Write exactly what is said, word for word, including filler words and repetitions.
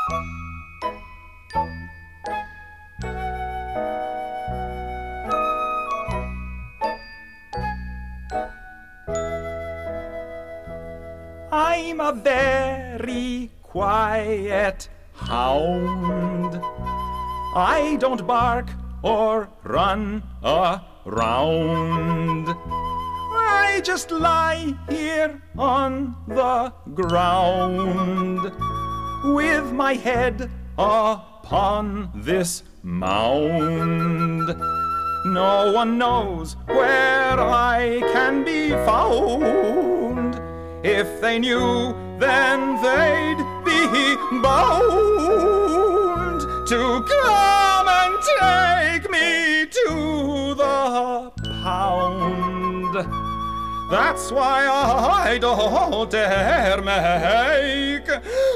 I'm a very quiet hound. I don't bark or run around. I just lie here on the ground with my head upon this mound. No one knows where I can be found. If they knew, then they'd be bound to come and take me to the pound. That's why I don't dare make